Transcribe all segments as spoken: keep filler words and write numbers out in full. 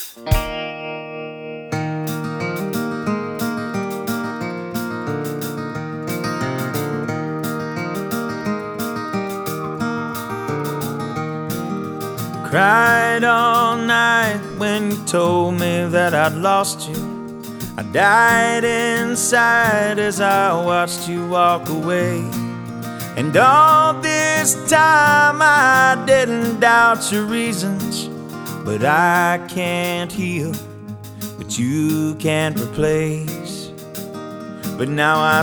Cried all night when you told me that I'd lost you. I died inside as I watched you walk away. And all this time I didn't doubt your reasons, but I can't heal what you can't replace. But now I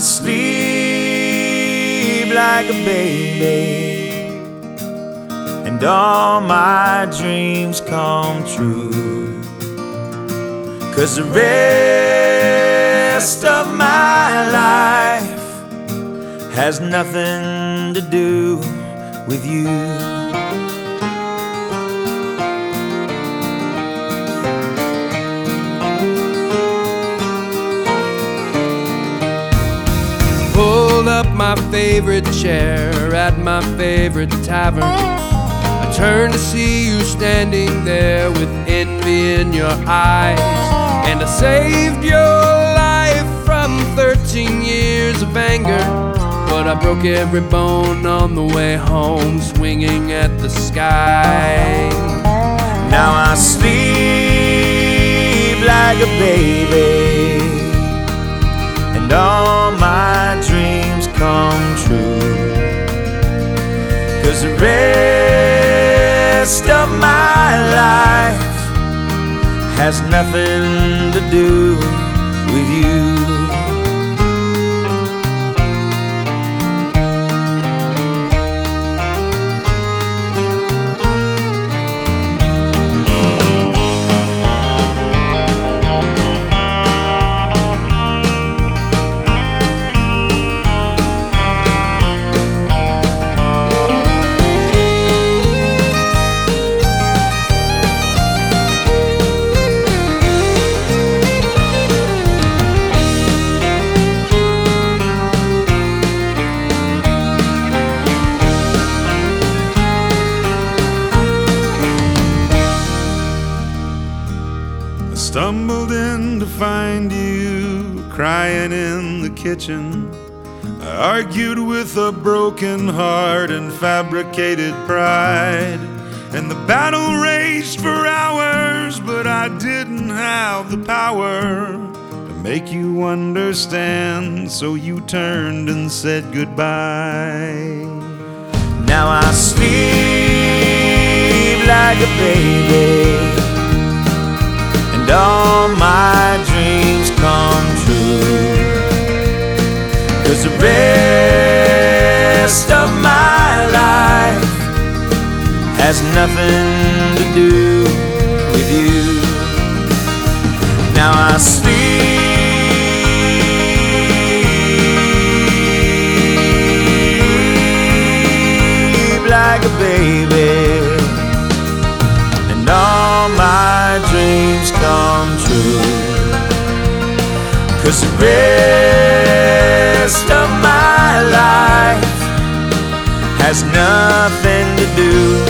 sleep like a baby, and all my dreams come true. 'Cause the rest of my life has nothing to do with you. Pulled up my favorite chair at my favorite tavern. Turn to see you standing there with envy in your eyes. And I saved your life from thirteen years of anger, but I broke every bone on the way home, swinging at the sky. Now I sleep like a baby, and all my dreams come true. 'Cause the rest of my life has nothing to do with you. Stumbled in to find you crying in the kitchen. I argued with a broken heart and fabricated pride, and the battle raged for hours, but I didn't have the power to make you understand, so you turned and said goodbye. Now I sleep like a baby, and all my dreams come true. 'Cause the rest of my life has nothing to do with you. Now I sleep like a baby, and all my dreams come true. 'Cause the rest of my life has nothing to do